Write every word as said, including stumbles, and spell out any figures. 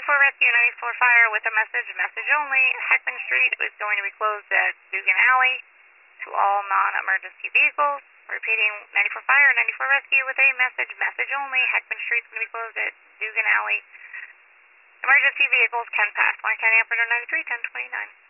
ninety-four Rescue, ninety-four Fire with a message, message only. Heckman Street is going to be closed at Dugan Alley to all non-emergency vehicles. Repeating, ninety-four Fire, ninety-four Rescue with a message, message only. Heckman Street is going to be closed at Dugan Alley. Emergency vehicles can pass. Line County Operator ninety-three, ten twenty-nine.